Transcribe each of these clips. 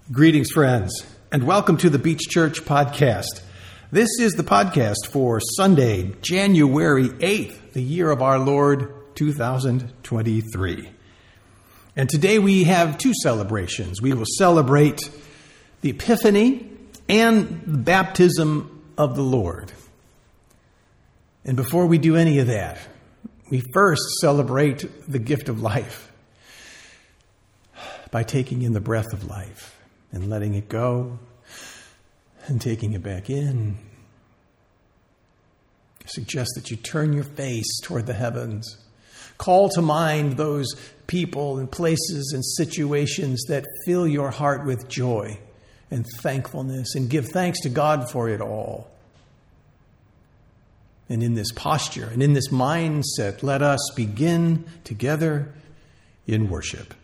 Greetings, friends, and welcome to the Beach Church Podcast. This is the podcast for Sunday, January 8th, the year of our Lord, 2023. And today we have two celebrations. We will celebrate the Epiphany and the baptism of the Lord. And before we do any of that, we first celebrate the gift of life by taking in the breath of life and letting it go and taking it back in. I suggest that you turn your face toward the heavens. Call to mind those people and places and situations that fill your heart with joy and thankfulness, and give thanks to God for it all. And in this posture and in this mindset, let us begin together in worship.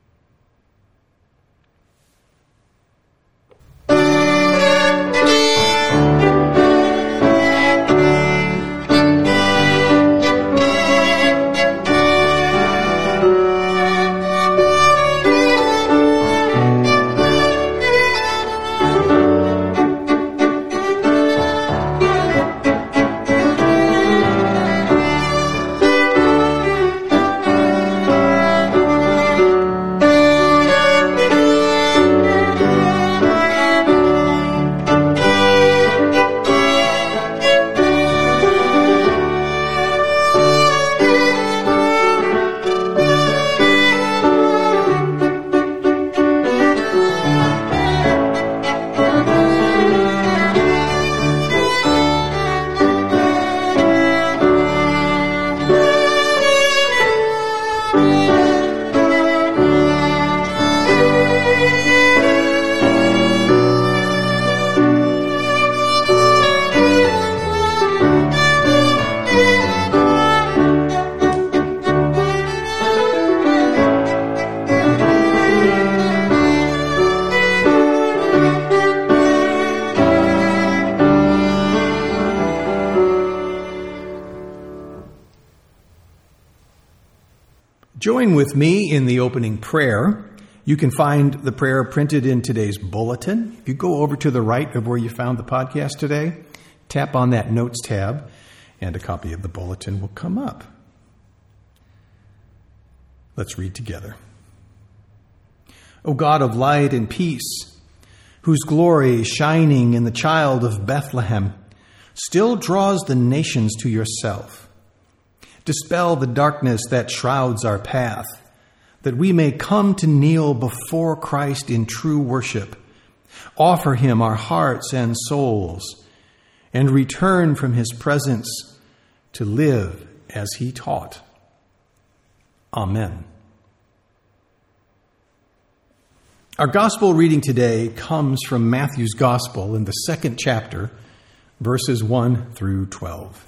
Join with me in the opening prayer. You can find the prayer printed in today's bulletin. If you go over to the right of where you found the podcast today, tap on that Notes tab, and a copy of the bulletin will come up. Let's read together. O God of light and peace, whose glory shining in the child of Bethlehem still draws the nations to yourself, dispel the darkness that shrouds our path, that we may come to kneel before Christ in true worship, offer him our hearts and souls, and return from his presence to live as he taught. Amen. Our gospel reading today comes from Matthew's Gospel in the 2nd chapter, verses 1 through 12.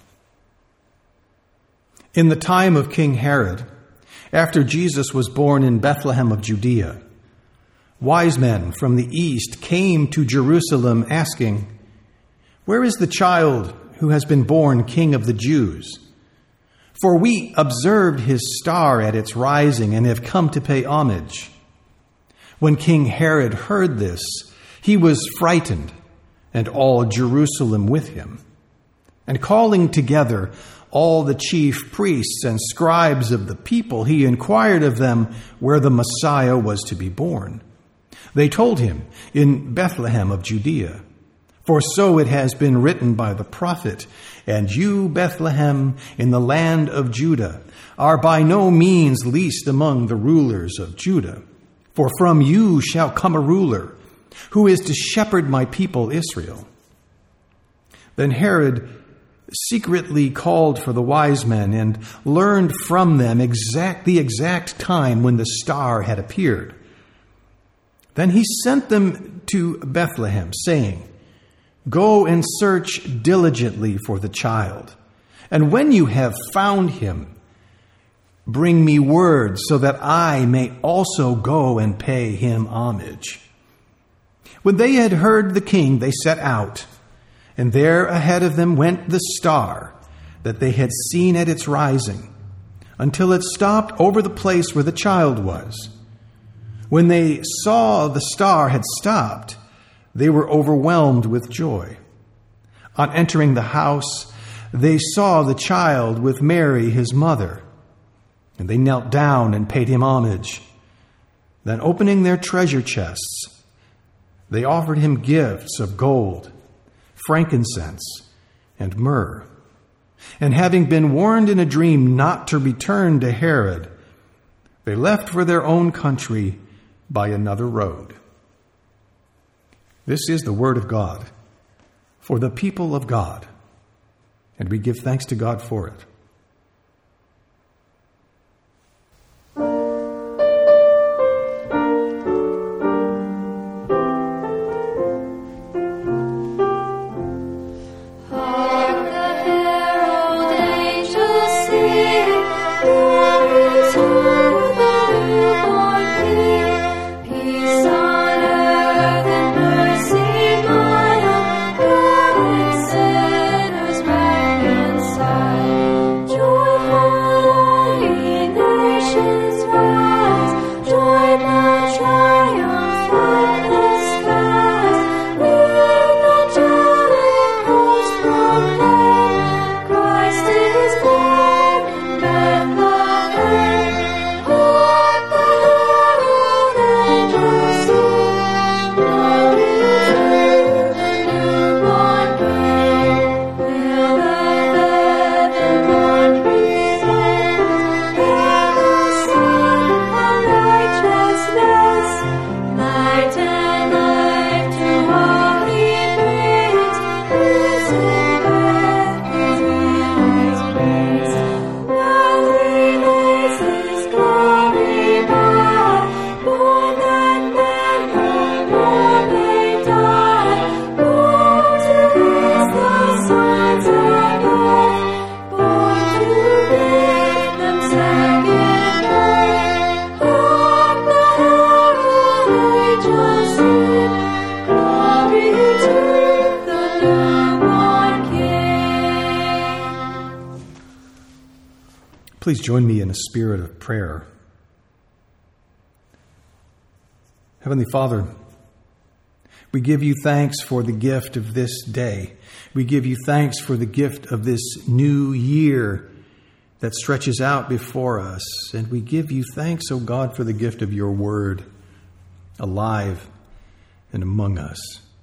In the time of King Herod, after Jesus was born in Bethlehem of Judea, wise men from the east came to Jerusalem asking, "Where is the child who has been born King of the Jews? For we observed his star at its rising and have come to pay homage." When King Herod heard this, he was frightened, and all Jerusalem with him. And calling together all the chief priests and scribes of the people, he inquired of them where the Messiah was to be born. They told him, "In Bethlehem of Judea. For so it has been written by the prophet, 'And you, Bethlehem, in the land of Judah, are by no means least among the rulers of Judah. For from you shall come a ruler, who is to shepherd my people Israel.'" Then Herod secretly called for the wise men and learned from them the exact time when the star had appeared. Then he sent them to Bethlehem, saying, "Go and search diligently for the child, and when you have found him, bring me word so that I may also go and pay him homage." When they had heard the king, they set out. And there ahead of them went the star that they had seen at its rising, until it stopped over the place where the child was. When they saw the star had stopped, they were overwhelmed with joy. On entering the house, they saw the child with Mary, his mother, and they knelt down and paid him homage. Then, opening their treasure chests, they offered him gifts of gold, frankincense, and myrrh. And having been warned in a dream not to return to Herod, they left for their own country by another road. This is the word of God for the people of God, and we give thanks to God for it. Please join me in a spirit of prayer. Heavenly Father, we give you thanks for the gift of this day. We give you thanks for the gift of this new year that stretches out before us. And we give you thanks, O God, for the gift of your word, alive and among us.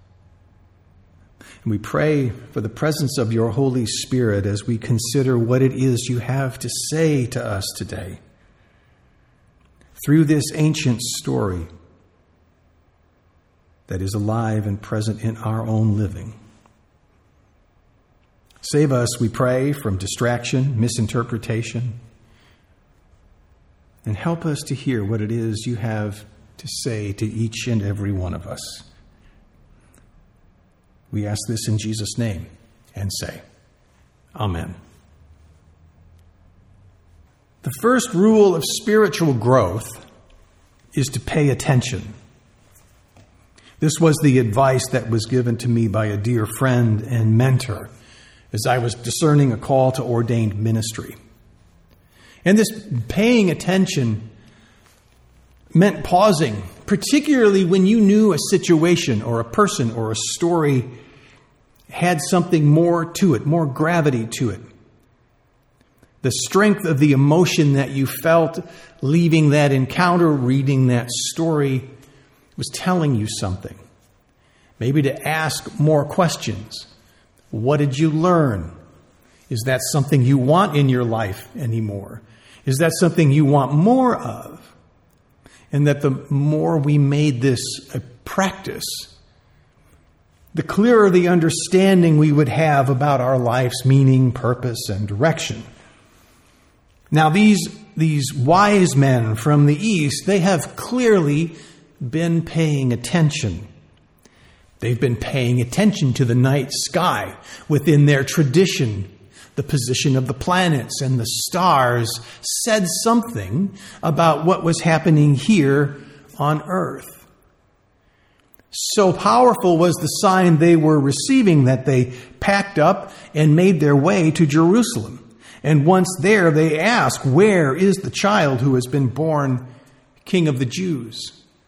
And we pray for the presence of your Holy Spirit as we consider what it is you have to say to us today. Through this ancient story that is alive and present in our own living. Save us, we pray, from distraction, misinterpretation, and help us to hear what it is you have to say to each and every one of us. We ask this in Jesus' name and say, Amen. The first rule of spiritual growth is to pay attention. This was the advice that was given to me by a dear friend and mentor as I was discerning a call to ordained ministry. And this paying attention meant pausing, particularly when you knew a situation or a person or a story had something more to it, more gravity to it. The strength of the emotion that you felt leaving that encounter, reading that story, was telling you something. Maybe to ask more questions. What did you learn? Is that something you want in your life anymore? Is that something you want more of? And that the more we made this a practice, the clearer the understanding we would have about our life's meaning, purpose, and direction. Now, these wise men from the East, they have clearly been paying attention. They've been paying attention to the night sky within their tradition. The position of the planets and the stars said something about what was happening here on earth. So powerful was the sign they were receiving that they packed up and made their way to Jerusalem. And once there, they asked, "Where is the child who has been born King of the Jews?"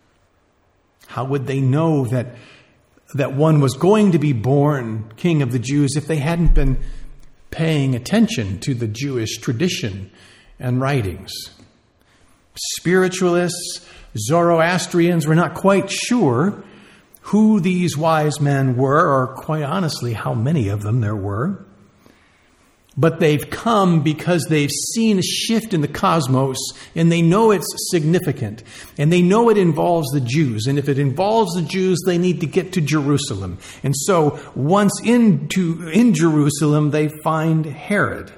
How would they know that one was going to be born king of the Jews if they hadn't been paying attention to the Jewish tradition and writings? Spiritualists, Zoroastrians were not quite sure who these wise men were, or quite honestly, how many of them there were. But they've come because they've seen a shift in the cosmos, and they know it's significant, and they know it involves the Jews. And if it involves the Jews, they need to get to Jerusalem. And so once in Jerusalem, they find Herod.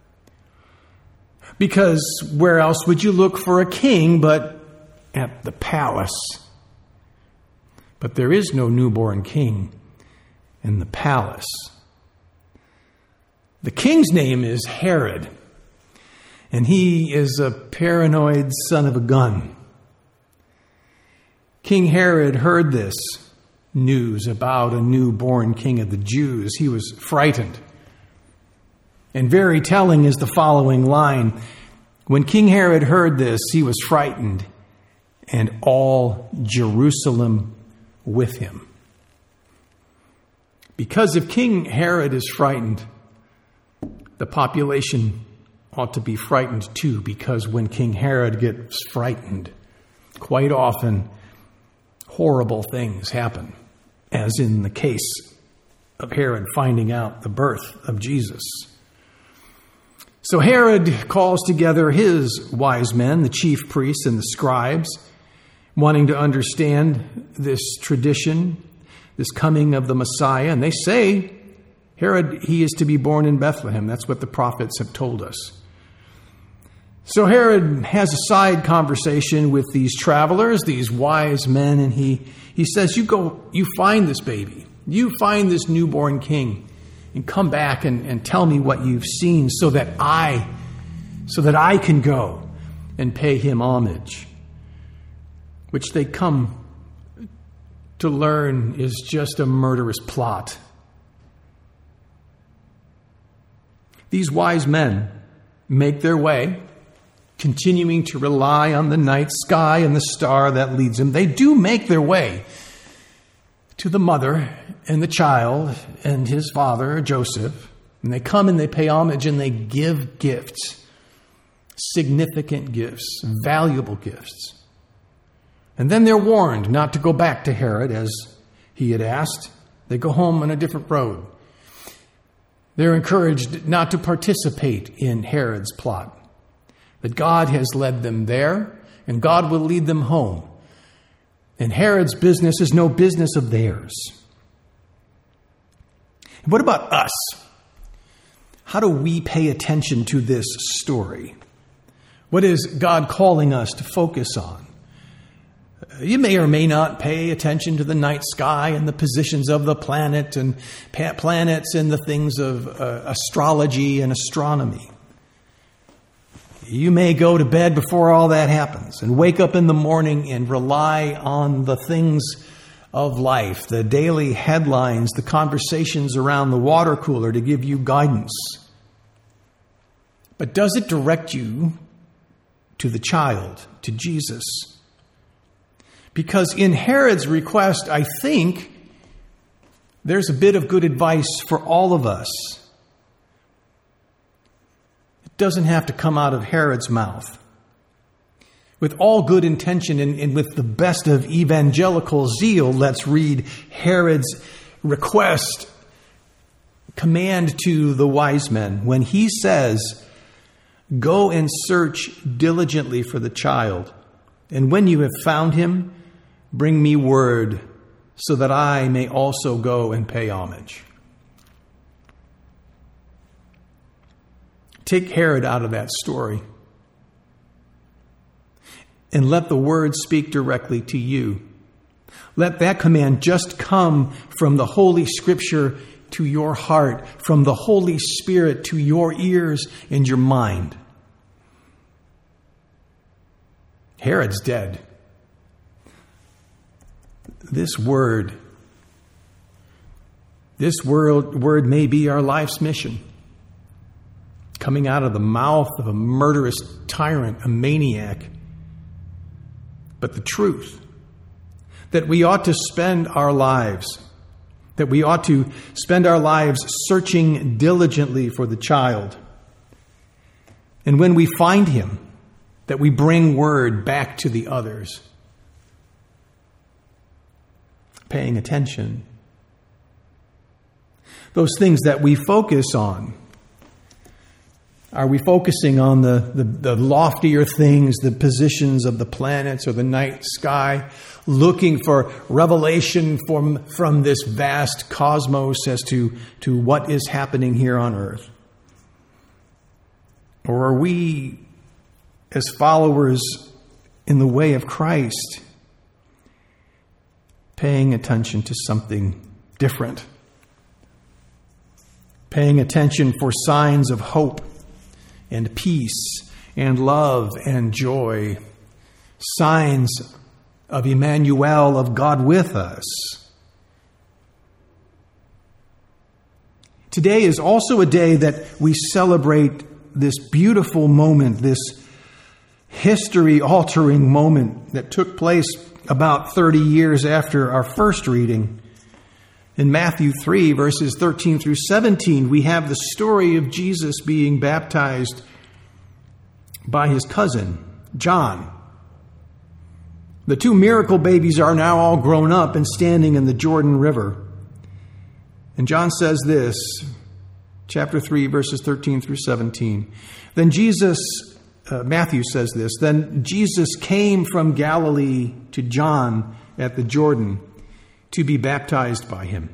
Because where else would you look for a king but at the palace? But there is no newborn king in the palace. The king's name is Herod, and he is a paranoid son of a gun. King Herod heard this news about a newborn king of the Jews. He was frightened. And very telling is the following line. When King Herod heard this, he was frightened, and all Jerusalem with him. Because if King Herod is frightened, the population ought to be frightened too, because when King Herod gets frightened, quite often horrible things happen, as in the case of Herod finding out the birth of Jesus. So Herod calls together his wise men, the chief priests and the scribes, wanting to understand this tradition, this coming of the Messiah. And they say, Herod, he is to be born in Bethlehem. That's what the prophets have told us. So Herod has a side conversation with these travelers, these wise men, and he says, you go, you find this baby. You find this newborn king and come back and tell me what you've seen so that I can go and pay him homage. Which they come to learn is just a murderous plot. These wise men make their way, continuing to rely on the night sky and the star that leads them. They do make their way to the mother and the child and his father, Joseph. And they come and they pay homage and they give gifts, significant gifts, valuable gifts. And then they're warned not to go back to Herod as he had asked. They go home on a different road. They're encouraged not to participate in Herod's plot, that God has led them there and God will lead them home. And Herod's business is no business of theirs. And what about us? How do we pay attention to this story? What is God calling us to focus on? You may or may not pay attention to the night sky and the positions of the planets and the things of astrology and astronomy. You may go to bed before all that happens and wake up in the morning and rely on the things of life, the daily headlines, the conversations around the water cooler to give you guidance. But does it direct you to the child, to Jesus? Because in Herod's request, I think there's a bit of good advice for all of us. It doesn't have to come out of Herod's mouth. With all good intention and with the best of evangelical zeal, let's read Herod's request, command to the wise men. When he says, "Go and search diligently for the child, and when you have found him, bring me word so that I may also go and pay homage." Take Herod out of that story and let the word speak directly to you. Let that command just come from the Holy Scripture to your heart, from the Holy Spirit to your ears and your mind. Herod's dead. This word may be our life's mission. Coming out of the mouth of a murderous tyrant, a maniac. But the that we ought to spend our lives, searching diligently for the child. And when we find him, that we bring word back to the others. Paying attention. Those things that we focus on. Are we focusing on the loftier things, the positions of the planets or the night sky, looking for revelation from this vast cosmos as to what is happening here on earth? Or are we, as followers in the way of Christ, paying attention to something different? Paying attention for signs of hope and peace and love and joy. Signs of Emmanuel, of God with us. Today is also a day that we celebrate this beautiful moment, this history-altering moment that took place about 30 years after our first reading. In Matthew 3, verses 13 through 17, we have the story of Jesus being baptized by his cousin, John. The two miracle babies are now all grown up and standing in the Jordan River. And John says this, chapter 3, verses 13 through 17. Matthew says this, Then Jesus came from Galilee to John at the Jordan to be baptized by him.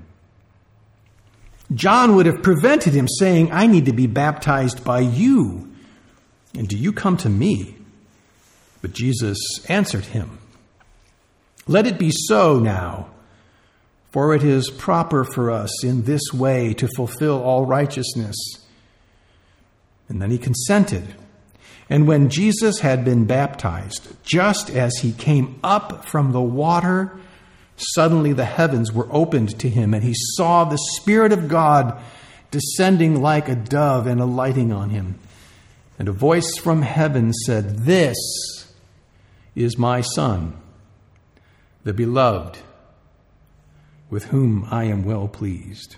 John would have prevented him, saying, I need to be baptized by you, and do you come to me? But Jesus answered him, Let it be so now, for it is proper for us in this way to fulfill all righteousness. And then he consented. And when Jesus had been baptized, just as he came up from the water, suddenly the heavens were opened to him, and he saw the Spirit of God descending like a dove and alighting on him. And a voice from heaven said, This is my Son, the beloved, with whom I am well pleased.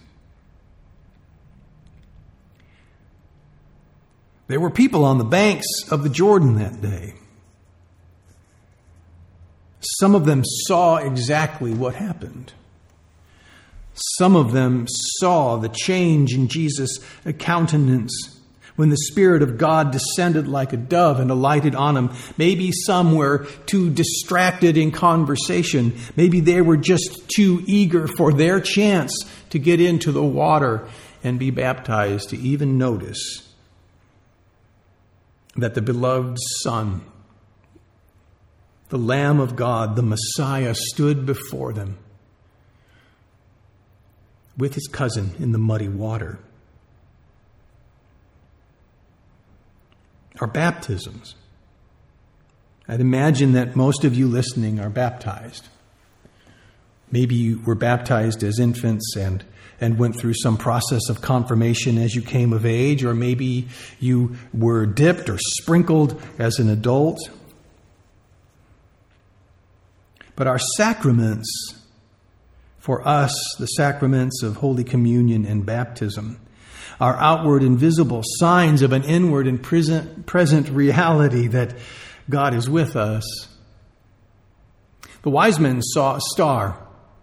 There were people on the banks of the Jordan that day. Some of them saw exactly what happened. Some of them saw the change in Jesus' countenance when the Spirit of God descended like a dove and alighted on him. Maybe some were too distracted in conversation. Maybe they were just too eager for their chance to get into the water and be baptized to even notice that the beloved Son, the Lamb of God, the Messiah, stood before them with his cousin in the muddy water. Our baptisms. I'd imagine that most of you listening are baptized. Maybe you were baptized as infants and went through some process of confirmation as you came of age, or maybe you were dipped or sprinkled as an adult. But our sacraments, for us, the sacraments of Holy Communion and baptism, are outward and visible signs of an inward and present reality that God is with us. The wise men saw a star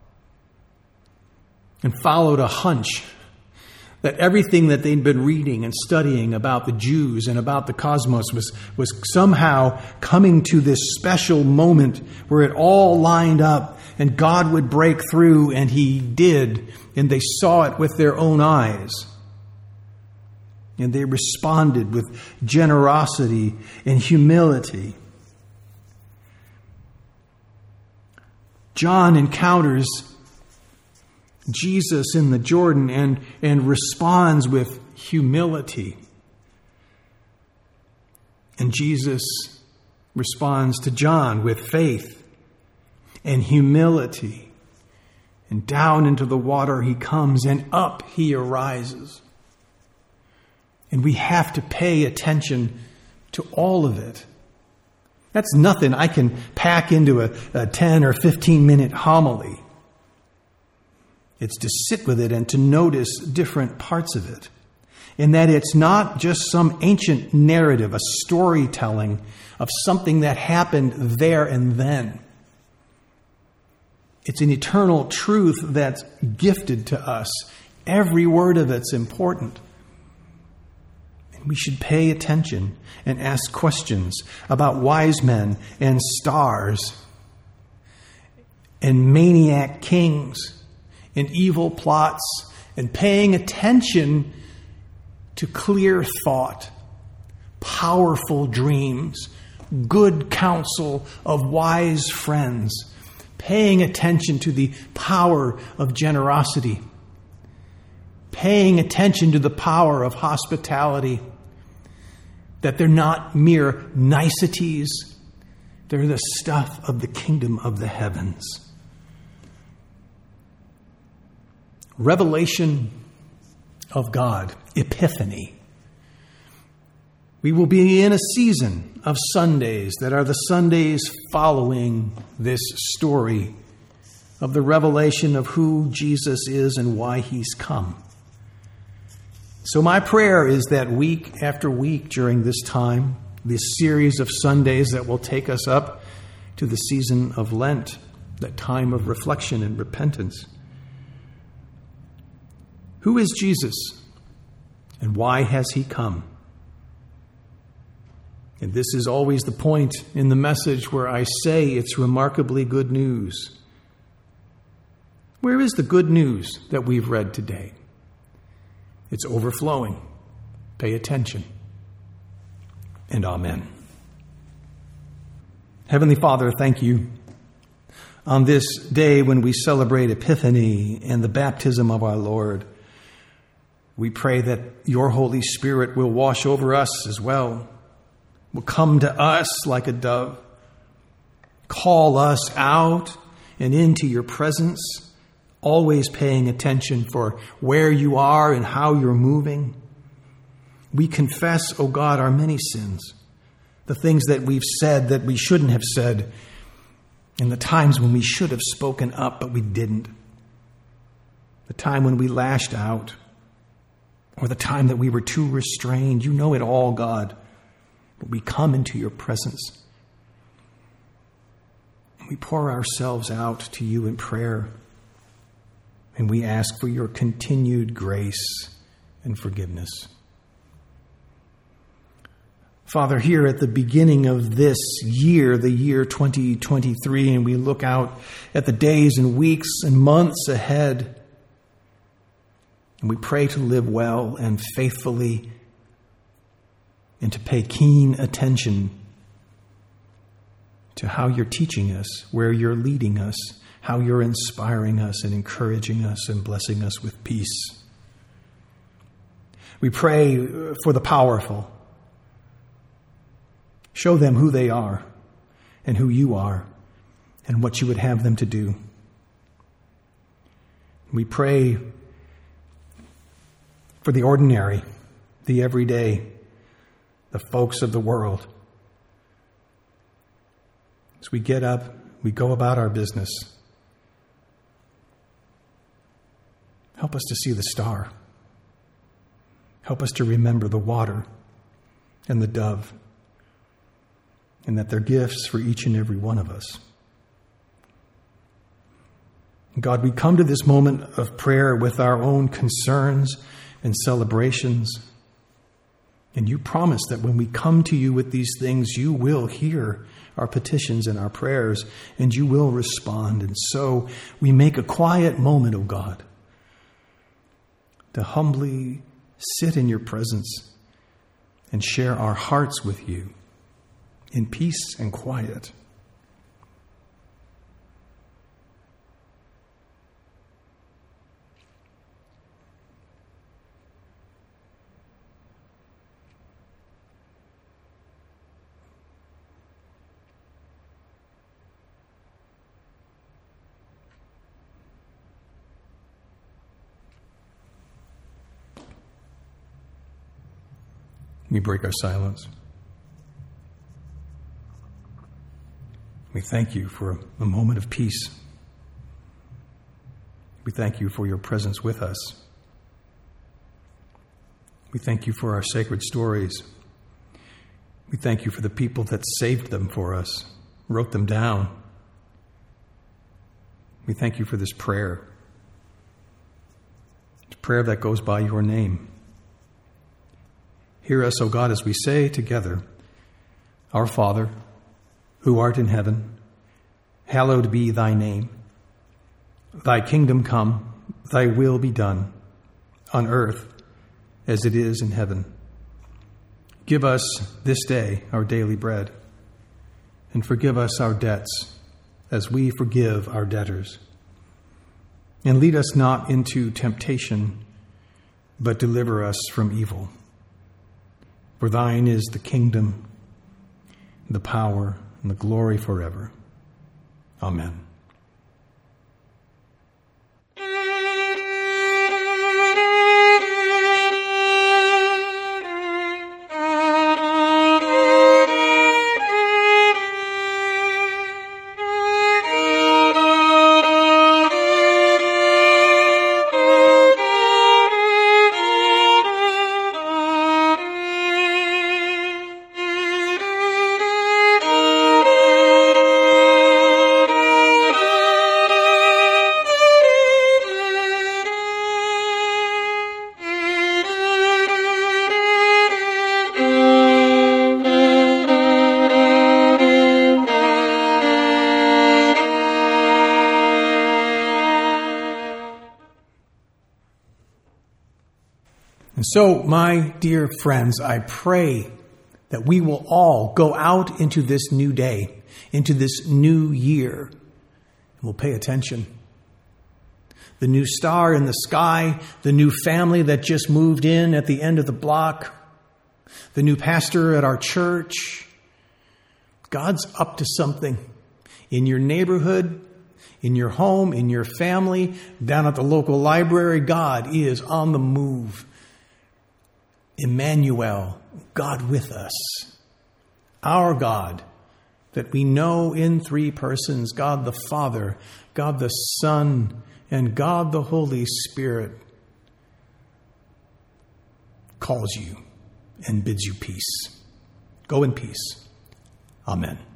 and followed a hunch that everything that they'd been reading and studying about the Jews and about the cosmos was somehow coming to this special moment where it all lined up and God would break through, and he did, and they saw it with their own eyes. And they responded with generosity and humility. John encounters Jesus in the Jordan and responds with humility. And Jesus responds to John with faith and humility. And down into the water he comes, and up he arises. And we have to pay attention to all of it. That's nothing I can pack into a 10 or 15-minute homily. It's to sit with it and to notice different parts of it. And that it's not just some ancient narrative, a storytelling of something that happened there and then. It's an eternal truth that's gifted to us. Every word of it's important. And we should pay attention and ask questions about wise men and stars and maniac kings and evil plots, and paying attention to clear thought, powerful dreams, good counsel of wise friends, paying attention to the power of generosity, paying attention to the power of hospitality, that they're not mere niceties, they're the stuff of the kingdom of the heavens. Revelation of God, Epiphany. We will be in a season of Sundays that are the Sundays following this story of the revelation of who Jesus is and why he's come. So my prayer is that week after week during this time, this series of Sundays that will take us up to the season of Lent, that time of reflection and repentance. Who is Jesus and why has he come? And this is always the point in the message where I say it's remarkably good news. Where is the good news that we've read today? It's overflowing. Pay attention. And amen. Heavenly Father, thank you. On this day when we celebrate Epiphany and the baptism of our Lord, we pray that your Holy Spirit will wash over us as well, will come to us like a dove, call us out and into your presence, always paying attention for where you are and how you're moving. We confess, O God, our many sins, the things that we've said that we shouldn't have said, and the times when we should have spoken up but we didn't, the time when we lashed out, or the time that we were too restrained. You know it all, God. But we come into your presence. And we pour ourselves out to you in prayer. And we ask for your continued grace and forgiveness. Father, here at the beginning of this year, the year 2023, and we look out at the days and weeks and months ahead, and we pray to live well and faithfully and to pay keen attention to how you're teaching us, where you're leading us, how you're inspiring us and encouraging us and blessing us with peace. We pray for the powerful. Show them who they are and who you are and what you would have them to do. We pray for the ordinary, the everyday, the folks of the world. As we get up, we go about our business. Help us to see the star. Help us to remember the water and the dove, and that they're gifts for each and every one of us. God, we come to this moment of prayer with our own concerns and celebrations. And you promise that when we come to you with these things, you will hear our petitions and our prayers, and you will respond. And so we make a quiet moment, O God, to humbly sit in your presence and share our hearts with you in peace and quiet. We break our silence. We thank you for a moment of peace. We thank you for your presence with us. We thank you for our sacred stories. We thank you for the people that saved them for us, wrote them down. We thank you for this prayer. It's a prayer that goes by your name. Hear us, O God, as we say together, Our Father, who art in heaven, hallowed be thy name. Thy kingdom come, thy will be done, on earth as it is in heaven. Give us this day our daily bread, and forgive us our debts as we forgive our debtors. And lead us not into temptation, but deliver us from evil. For thine is the kingdom, the power, and the glory forever. Amen. And so, my dear friends, I pray that we will all go out into this new day, into this new year, and we'll pay attention. The new star in the sky, the new family that just moved in at the end of the block, the new pastor at our church. God's up to something in your neighborhood, in your home, in your family, down at the local library. God is on the move. Emmanuel, God with us, our God that we know in three persons, God the Father, God the Son, and God the Holy Spirit, calls you and bids you peace. Go in peace. Amen.